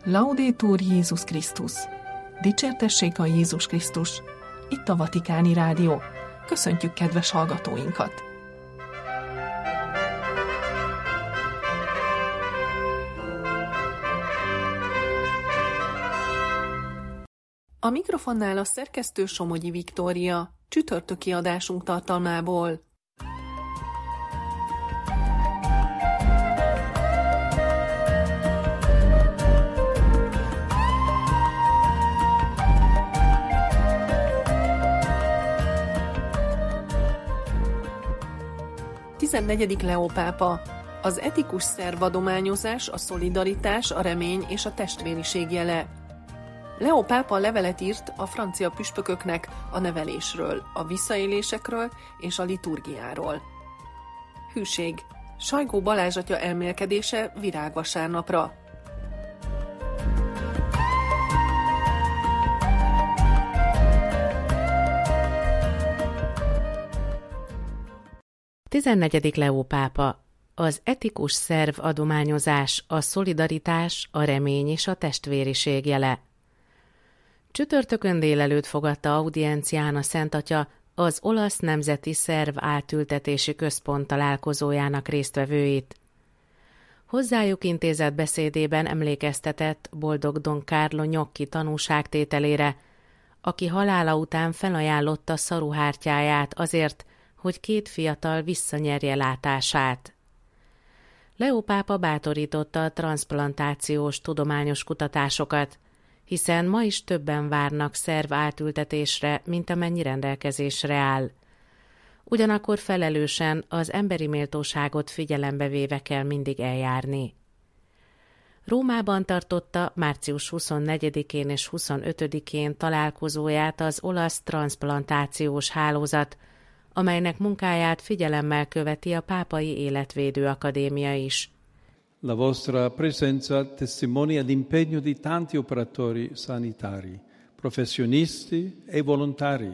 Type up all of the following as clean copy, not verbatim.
Laudetur Jézus Krisztus! Dicsértessék a Jézus Krisztus! Itt a Vatikáni Rádió. Köszöntjük kedves hallgatóinkat! A mikrofonnál a szerkesztő Somogyi Viktória, csütörtöki adásunk tartalmából. Negyedik Leó pápa. Az etikus szervadományozás, a szolidaritás, a remény és a testvériség jele. Leó pápa levelet írt a francia püspököknek a nevelésről, a visszaélésekről és a liturgiáról. Hűség. Sajgó Balázs atya elmélkedése virágvasárnapra. Tizennegyedik Leó pápa. Az etikus szerv adományozás, a szolidaritás, a remény és a testvériség jele. Csütörtökön délelőtt fogadta audiencián a Szent Atya az olasz nemzeti szerv átültetési központ találkozójának résztvevőit. Hozzájuk intézett beszédében emlékeztetett boldog Don Carlo Gnocchi tanúságtételére, aki halála után felajánlotta szaruhártyáját azért, hogy két fiatal visszanyerje látását. Leó pápa bátorította a transzplantációs tudományos kutatásokat, hiszen ma is többen várnak szerv átültetésre, mint amennyi rendelkezésre áll. Ugyanakkor felelősen az emberi méltóságot figyelembe véve kell mindig eljárni. Rómában tartotta március 24-én és 25-én találkozóját az olasz transzplantációs hálózat, amelynek munkáját figyelemmel követi a Pápai Életvédő Akadémia is. La vostra presenza testimonia l'impegno di tanti operatori sanitari, professionisti e volontari.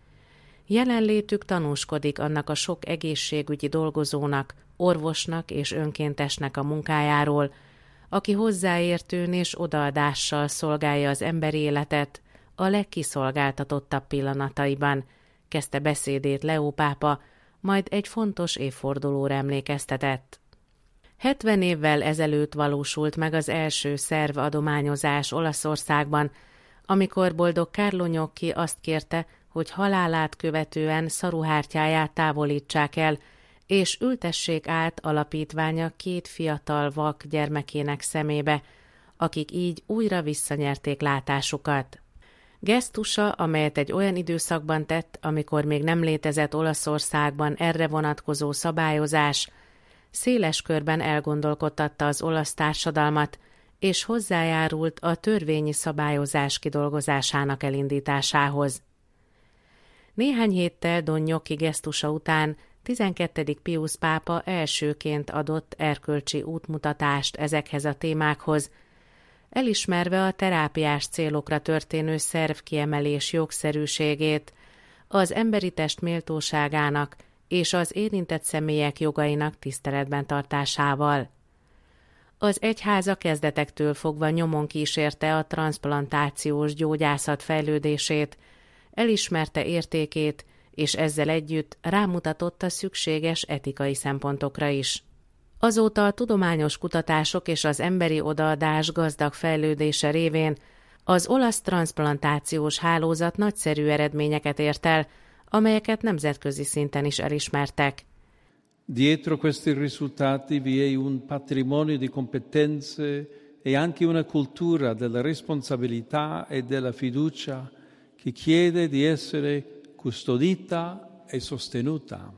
Jelenlétük tanúskodik annak a sok egészségügyi dolgozónak, orvosnak és önkéntesnek a munkájáról, aki hozzáértőn és odaadással szolgálja az emberi életet a legkiszolgáltatottabb pillanataiban, kezdte beszédét Leó pápa, majd egy fontos évfordulóra emlékeztetett. 70 évvel ezelőtt valósult meg az első szervadományozás Olaszországban, amikor boldog Carlo Gnocchi azt kérte, hogy halálát követően szaruhártyáját távolítsák el, és ültessék át alapítványa két fiatal vak gyermekének szemébe, akik így újra visszanyerték látásukat. Gesztusa, amelyet egy olyan időszakban tett, amikor még nem létezett Olaszországban erre vonatkozó szabályozás, széles körben elgondolkodtatta az olasz társadalmat, és hozzájárult a törvényi szabályozás kidolgozásának elindításához. Néhány héttel Don Gnocchi gesztusa után 12. Piusz pápa elsőként adott erkölcsi útmutatást ezekhez a témákhoz, elismerve a terápiás célokra történő szervkiemelés jogszerűségét, az emberi test méltóságának és az érintett személyek jogainak tiszteletben tartásával. Az egyháza kezdetektől fogva nyomon kísérte a transzplantációs gyógyászat fejlődését, elismerte értékét, és ezzel együtt rámutatott a szükséges etikai szempontokra is. Azóta a tudományos kutatások és az emberi odaadás gazdag fejlődése révén az olasz transzplantációs hálózat nagyszerű eredményeket ért el, amelyeket nemzetközi szinten is elismertek. Dietro questi risultati vi è un patrimonio di competenze e anche una cultura della responsabilità e della fiducia che chiede di essere custodita e sostenuta.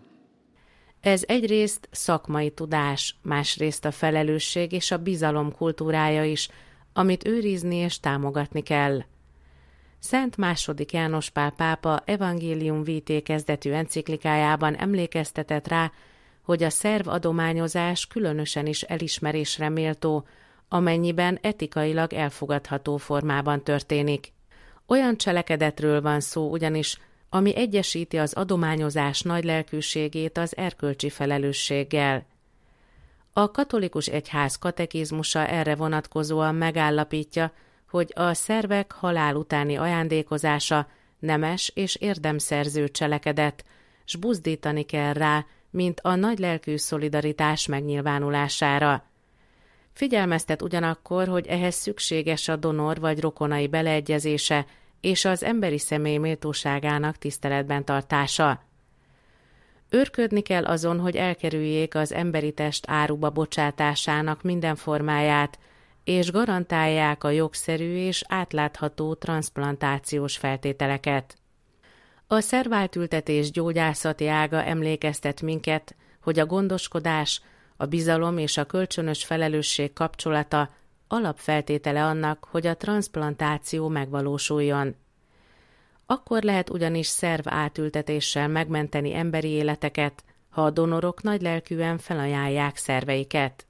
Ez egyrészt szakmai tudás, másrészt a felelősség és a bizalom kultúrája is, amit őrizni és támogatni kell. Szent II. János Pál pápa Evangelium Vitae kezdetű enciklikájában emlékeztetett rá, hogy a szervadományozás különösen is elismerésre méltó, amennyiben etikailag elfogadható formában történik. Olyan cselekedetről van szó ugyanis, ami egyesíti az adományozás nagy lelkűségét az erkölcsi felelősséggel. A katolikus egyház katekizmusa erre vonatkozóan megállapítja, hogy a szervek halál utáni ajándékozása nemes és érdemszerző cselekedet, s buzdítani kell rá, mint a nagylelkű szolidaritás megnyilvánulására. Figyelmeztet ugyanakkor, hogy ehhez szükséges a donor vagy rokonai beleegyezése és az emberi személy méltóságának tiszteletben tartása. Őrködni kell azon, hogy elkerüljék az emberi test áruba bocsátásának minden formáját, és garantálják a jogszerű és átlátható transzplantációs feltételeket. A szerváltültetés gyógyászati ága emlékeztet minket, hogy a gondoskodás, a bizalom és a kölcsönös felelősség kapcsolata alapfeltétele annak, hogy a transzplantáció megvalósuljon. Akkor lehet ugyanis szerv átültetéssel megmenteni emberi életeket, ha a donorok nagylelkűen felajánlják szerveiket.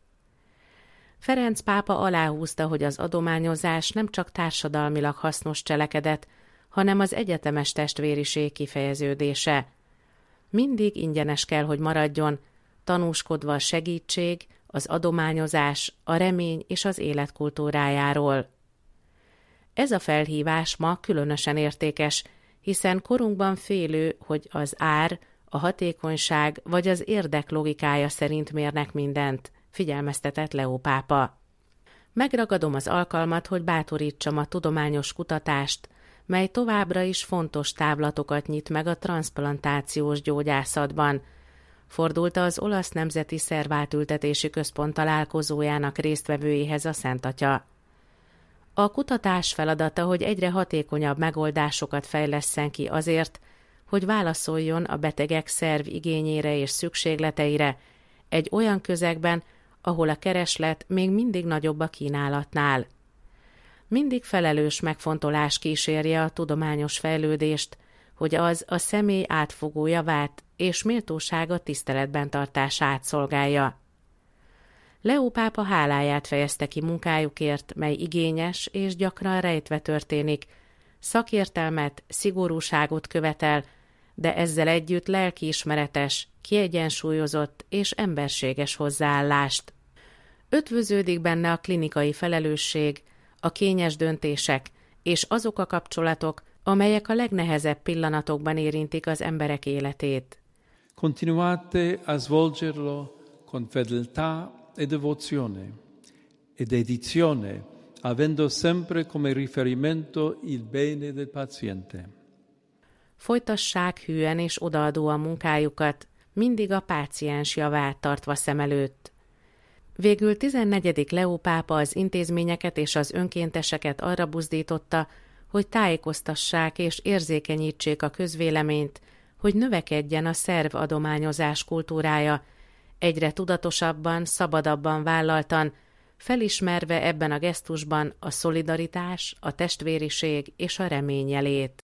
Ferenc pápa aláhúzta, hogy az adományozás nem csak társadalmilag hasznos cselekedet, hanem az egyetemes testvériség kifejeződése. Mindig ingyenes kell, hogy maradjon, tanúskodva a segítség, az adományozás, a remény és az élet kultúrájáról. Ez a felhívás ma különösen értékes, hiszen korunkban félő, hogy az ár, a hatékonyság vagy az érdek logikája szerint mérnek mindent, figyelmeztetett Leó pápa. Megragadom az alkalmat, hogy bátorítsam a tudományos kutatást, mely továbbra is fontos távlatokat nyit meg a transzplantációs gyógyászatban, fordult az Olasz Nemzeti Szervátültetési Központ találkozójának résztvevőihez a Szent Atya. A kutatás feladata, hogy egyre hatékonyabb megoldásokat fejlesszen ki azért, hogy válaszoljon a betegek szerv igényére és szükségleteire egy olyan közegben, ahol a kereslet még mindig nagyobb a kínálatnál. Mindig felelős megfontolás kísérje a tudományos fejlődést, hogy az a személy átfogó javát és méltósága tiszteletben tartását szolgálja. Leó pápa háláját fejezte ki munkájukért, mely igényes és gyakran rejtve történik, szakértelmet, szigorúságot követel, de ezzel együtt lelkiismeretes, kiegyensúlyozott és emberséges hozzáállást. Ötvöződik benne a klinikai felelősség, a kényes döntések és azok a kapcsolatok, amelyek a legnehezebb pillanatokban érintik az emberek életét. Continuate a svolgerlo con fedeltà e devozione e dedizione, avendo sempre come riferimento il bene del paziente. Folytassák hűen és odaadóan munkájukat, mindig a páciens javát tartva szem előtt. Végül 14. Leó pápa az intézményeket és az önkénteseket arra buzdította, hogy tájékoztassák és érzékenyítsék a közvéleményt, hogy növekedjen a szervadományozás kultúrája, egyre tudatosabban, szabadabban vállaltan, felismerve ebben a gesztusban a szolidaritás, a testvériség és a remény jelét.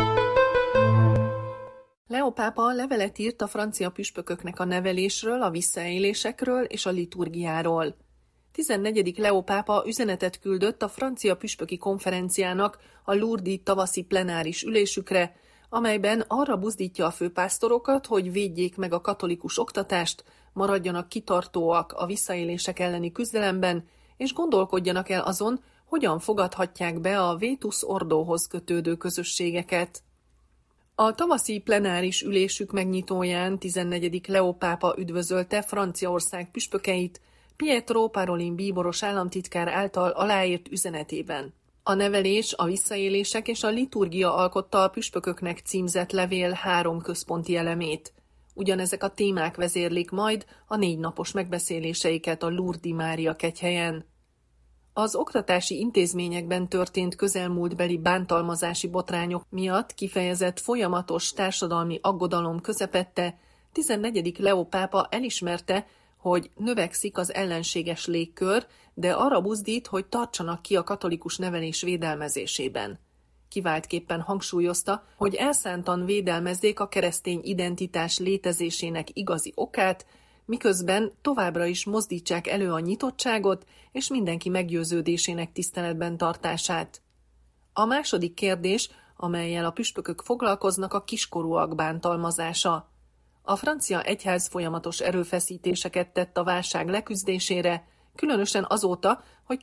Leó pápa levelet írt a francia püspököknek a nevelésről, a visszaélésekről és a liturgiáról. 14. Leó pápa üzenetet küldött a francia püspöki konferenciának a Lourdes-i tavaszi plenáris ülésükre, amelyben arra buzdítja a főpásztorokat, hogy védjék meg a katolikus oktatást, maradjanak kitartóak a visszaélések elleni küzdelemben, és gondolkodjanak el azon, hogyan fogadhatják be a Vetus Ordohoz kötődő közösségeket. A tavaszi plenáris ülésük megnyitóján 14. Leó pápa üdvözölte Franciaország püspökeit Pietro Parolin bíboros államtitkár által aláírt üzenetében. A nevelés, a visszaélések és a liturgia alkotta a püspököknek címzett levél 3 központi elemét. Ugyanezek a témák vezérlik majd a 4 napos megbeszéléseiket a Lourdes-i Mária kegyhelyen. Az oktatási intézményekben történt közelmúltbeli bántalmazási botrányok miatt kifejezett folyamatos társadalmi aggodalom közepette 14. Leó pápa elismerte, hogy növekszik az ellenséges légkör, de arra buzdít, hogy tartsanak ki a katolikus nevelés védelmezésében. Kiváltképpen hangsúlyozta, hogy elszántan védelmezzék a keresztény identitás létezésének igazi okát, miközben továbbra is mozdítsák elő a nyitottságot és mindenki meggyőződésének tiszteletben tartását. A második kérdés, amellyel a püspökök foglalkoznak, a kiskorúak bántalmazása. A francia egyház folyamatos erőfeszítéseket tett a válság leküzdésére, különösen azóta, hogy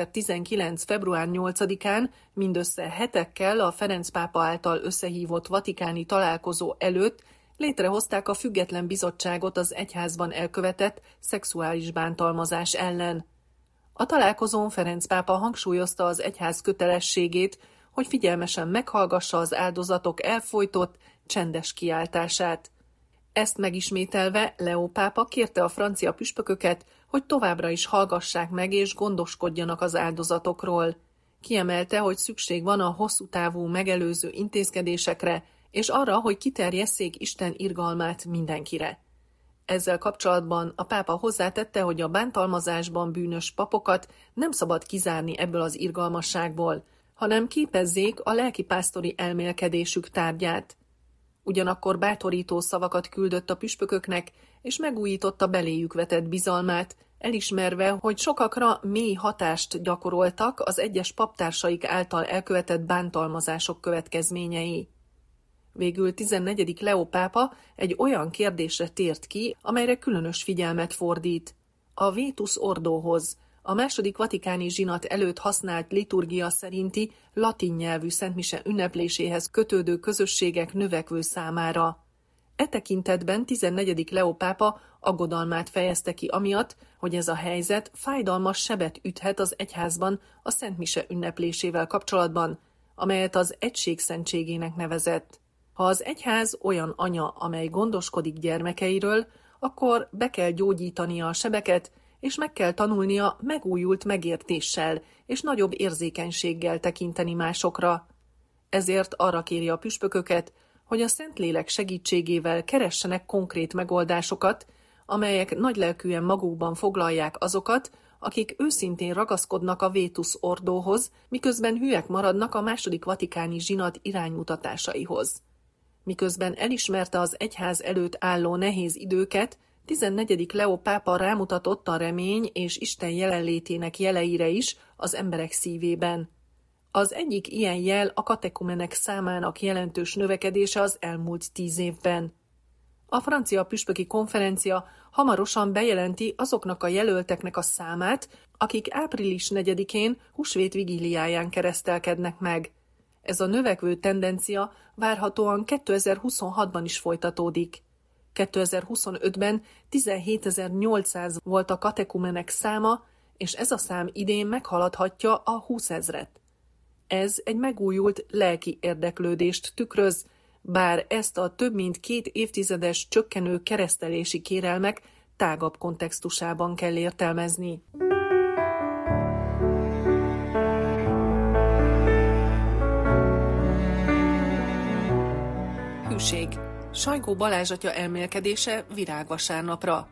2019. február 8-án, mindössze hetekkel a Ferenc pápa által összehívott vatikáni találkozó előtt létrehozták a független bizottságot az egyházban elkövetett szexuális bántalmazás ellen. A találkozón Ferenc pápa hangsúlyozta az egyház kötelességét, hogy figyelmesen meghallgassa az áldozatok elfojtott, csendes kiáltását. Ezt megismételve Leó pápa kérte a francia püspököket, hogy továbbra is hallgassák meg és gondoskodjanak az áldozatokról. Kiemelte, hogy szükség van a hosszú távú megelőző intézkedésekre, és arra, hogy kiterjesszék Isten irgalmát mindenkire. Ezzel kapcsolatban a pápa hozzátette, hogy a bántalmazásban bűnös papokat nem szabad kizárni ebből az irgalmasságból, hanem képezzék a lelkipásztori elmélkedésük tárgyát. Ugyanakkor bátorító szavakat küldött a püspököknek, és megújította beléjük vetett bizalmát, elismerve, hogy sokakra mély hatást gyakoroltak az egyes paptársaik által elkövetett bántalmazások következményei. Végül 14. Leó pápa egy olyan kérdésre tért ki, amelyre különös figyelmet fordít. A Vetus Ordohoz, a II. Vatikáni zsinat előtt használt liturgia szerinti latin nyelvű szentmise ünnepléséhez kötődő közösségek növekvő számára. E tekintetben 14. Leó pápa aggodalmát fejezte ki amiatt, hogy ez a helyzet fájdalmas sebet üthet az egyházban a szentmise ünneplésével kapcsolatban, amelyet az egység szentségének nevezett. Ha az egyház olyan anya, amely gondoskodik gyermekeiről, akkor be kell gyógyítania a sebeket, és meg kell tanulnia megújult megértéssel és nagyobb érzékenységgel tekinteni másokra. Ezért arra kéri a püspököket, hogy a Szentlélek segítségével keressenek konkrét megoldásokat, amelyek nagylelkűen magukban foglalják azokat, akik őszintén ragaszkodnak a Vetus Ordóhoz, miközben hülyek maradnak a II. Vatikáni zsinat iránymutatásaihoz. Miközben elismerte az egyház előtt álló nehéz időket, 14. Leó pápa rámutatott a remény és Isten jelenlétének jeleire is az emberek szívében. Az egyik ilyen jel a katekumenek számának jelentős növekedése az elmúlt 10 évben. A francia püspöki konferencia hamarosan bejelenti azoknak a jelölteknek a számát, akik április 4-én húsvét vigíliáján keresztelkednek meg. Ez a növekvő tendencia várhatóan 2026-ban is folytatódik. 2025-ben 17.800 volt a katekumenek száma, és ez a szám idén meghaladhatja a 20 000-et. Ez egy megújult lelki érdeklődést tükröz, bár ezt a több mint 2 évtizedes csökkenő keresztelési kérelmek tágabb kontextusában kell értelmezni. Hűség. Sajgó Balázs atya elmélkedése virágvasárnapra.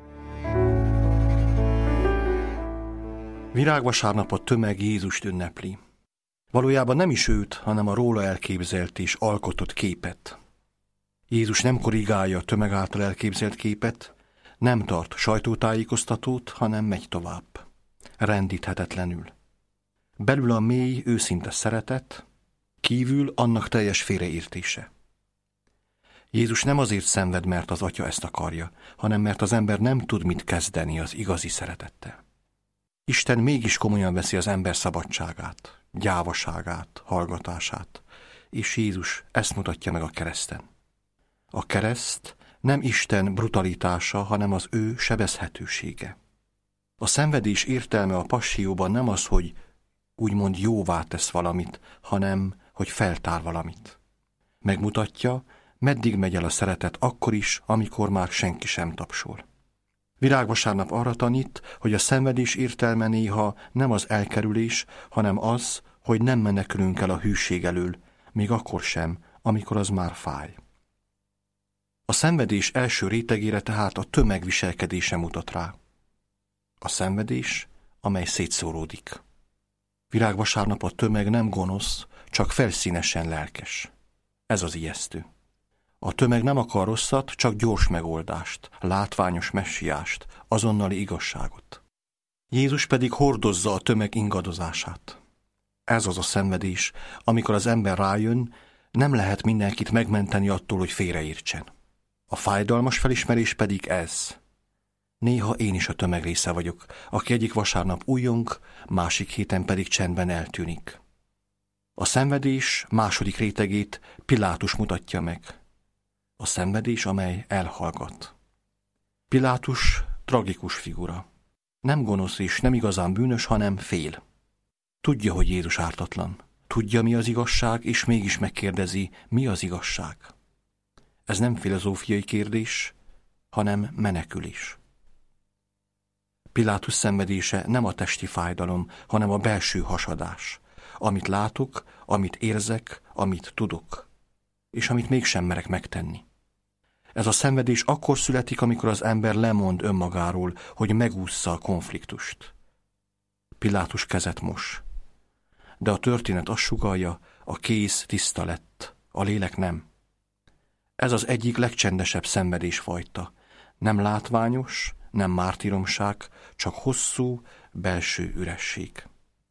Virágvasárnap a tömeg Jézust ünnepli. Valójában nem is őt, hanem a róla elképzelt és alkotott képet. Jézus nem korrigálja a tömeg által elképzelt képet, nem tart sajtótájékoztatót, hanem megy tovább. Rendíthetetlenül. Belül a mély, őszinte szeretet, kívül annak teljes félreértése. Jézus nem azért szenved, mert az Atya ezt akarja, hanem mert az ember nem tud mit kezdeni az igazi szeretettel. Isten mégis komolyan veszi az ember szabadságát, gyávaságát, hallgatását, és Jézus ezt mutatja meg a kereszten. A kereszt nem Isten brutalitása, hanem az ő sebezhetősége. A szenvedés értelme a passzióban nem az, hogy úgymond jóvá tesz valamit, hanem hogy feltár valamit. Megmutatja, meddig megy el a szeretet akkor is, amikor már senki sem tapsol. Virágvasárnap arra tanít, hogy a szenvedés értelme néha nem az elkerülés, hanem az, hogy nem menekülünk el a hűség elől, még akkor sem, amikor az már fáj. A szenvedés első rétegére tehát a tömeg viselkedése mutat rá. A szenvedés, amely szétszóródik. Virágvasárnap a tömeg nem gonosz, csak felszínesen lelkes. Ez az ijesztő. A tömeg nem akar rosszat, csak gyors megoldást, látványos messiást, azonnali igazságot. Jézus pedig hordozza a tömeg ingadozását. Ez az a szenvedés, amikor az ember rájön, nem lehet mindenkit megmenteni attól, hogy félreértsen. A fájdalmas felismerés pedig ez. Néha én is a tömeg része vagyok, aki egyik vasárnap újjong, másik héten pedig csendben eltűnik. A szenvedés második rétegét Pilátus mutatja meg. A szenvedés, amely elhallgat. Pilátus tragikus figura. Nem gonosz és nem igazán bűnös, hanem fél. Tudja, hogy Jézus ártatlan. Tudja, mi az igazság, és mégis megkérdezi, mi az igazság. Ez nem filozófiai kérdés, hanem menekülés. Pilátus szenvedése nem a testi fájdalom, hanem a belső hasadás. Amit látok, amit érzek, amit tudok, és amit mégsem merek megtenni. Ez a szenvedés akkor születik, amikor az ember lemond önmagáról, hogy megússza a konfliktust. Pilátus kezet mos. De a történet azt sugallja, a kéz tiszta lett, a lélek nem. Ez az egyik legcsendesebb szenvedésfajta. Nem látványos, nem mártíromság, csak hosszú, belső üresség.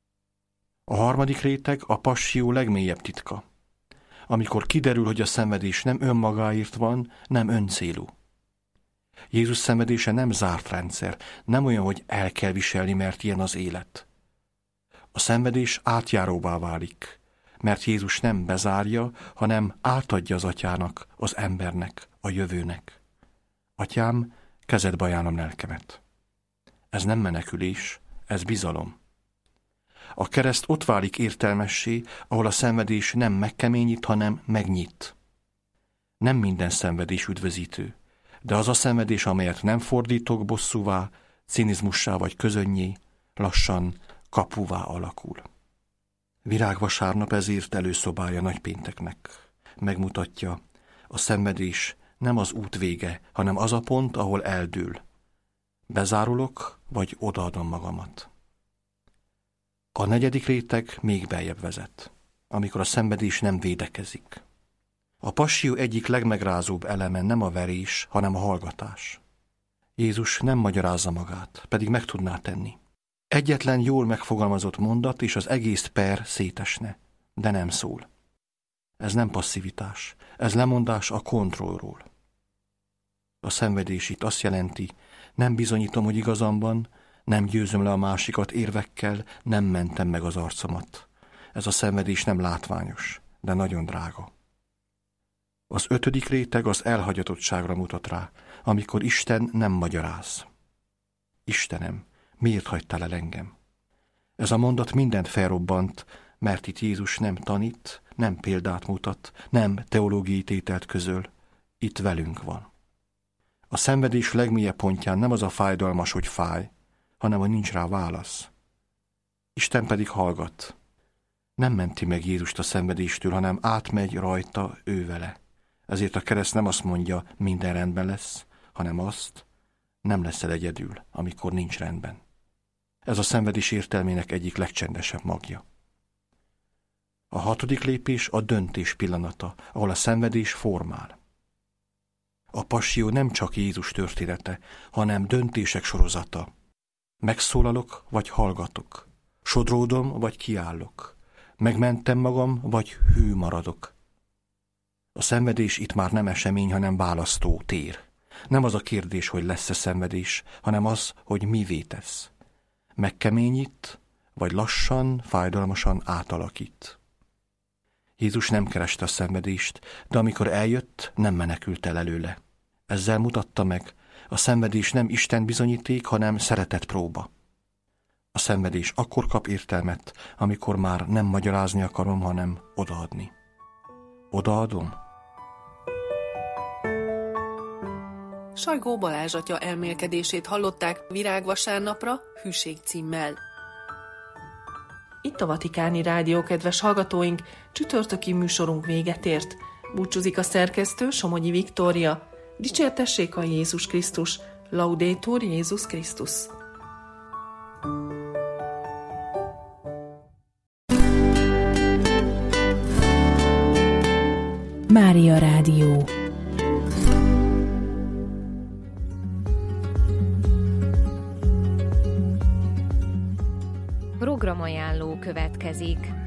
A harmadik réteg a passzió legmélyebb titka. Amikor kiderül, hogy a szenvedés nem önmagáért van, nem öncélú. Jézus szenvedése nem zárt rendszer, nem olyan, hogy el kell viselni, mert ilyen az élet. A szenvedés átjáróvá válik, mert Jézus nem bezárja, hanem átadja az atyának, az embernek, a jövőnek. Atyám, kezedbe ajánlom lelkemet. Ez nem menekülés, ez bizalom. A kereszt ott válik értelmessé, ahol a szenvedés nem megkeményít, hanem megnyit. Nem minden szenvedés üdvözítő, de az a szenvedés, amelyet nem fordítok bosszúvá, cinizmussá vagy közönnyé, lassan kapuvá alakul. Virágvasárnap ezért előszobája nagypénteknek. Megmutatja, a szenvedés nem az út vége, hanem az a pont, ahol eldől. Bezárulok, vagy odaadom magamat. A negyedik réteg még beljebb vezet, amikor a szenvedés nem védekezik. A passzió egyik legmegrázóbb eleme nem a verés, hanem a hallgatás. Jézus nem magyarázza magát, pedig meg tudná tenni. Egyetlen jól megfogalmazott mondat, és az egész per szétesne, de nem szól. Ez nem passzivitás, ez lemondás a kontrollról. A szenvedés itt azt jelenti, nem bizonyítom, hogy igazam van, nem győzöm le a másikat érvekkel, nem mentem meg az arcomat. Ez a szenvedés nem látványos, de nagyon drága. Az ötödik réteg az elhagyatottságra mutat rá, amikor Isten nem magyaráz. Istenem, miért hagytál el engem? Ez a mondat mindent felrobbant, mert itt Jézus nem tanít, nem példát mutat, nem teológiai tételt közöl, itt velünk van. A szenvedés legmélyebb pontján nem az a fájdalmas, hogy fáj, hanem hogy nincs rá válasz. Isten pedig hallgat. Nem menti meg Jézust a szenvedéstől, hanem átmegy rajta ő vele. Ezért a kereszt nem azt mondja, minden rendben lesz, hanem azt, nem leszel egyedül, amikor nincs rendben. Ez a szenvedés értelmének egyik legcsendesebb magja. A hatodik lépés a döntés pillanata, ahol a szenvedés formál. A passzió nem csak Jézus története, hanem döntések sorozata. Megszólalok, vagy hallgatok. Sodródom, vagy kiállok. Megmentem magam, vagy hű maradok. A szenvedés itt már nem esemény, hanem választó tér. Nem az a kérdés, hogy lesz-e szenvedés, hanem az, hogy mivé tesz. Megkeményít, vagy lassan, fájdalmasan átalakít. Jézus nem kereste a szenvedést, de amikor eljött, nem menekült el előle. Ezzel mutatta meg, a szenvedés nem Isten bizonyíték, hanem szeretet próba. A szenvedés akkor kap értelmet, amikor már nem magyarázni akarom, hanem odaadni. Odaadom? Sajgó Balázs atya elmélkedését hallották Virágvasárnapra Hűség címmel. Itt a Vatikáni Rádió, kedves hallgatóink, csütörtöki műsorunk véget ért. Búcsúzik a szerkesztő, Somogyi Viktória. Dicsértessék a Jézus Krisztus, Laudetur Jézus Krisztus. Mária Rádió. Programajánló következik.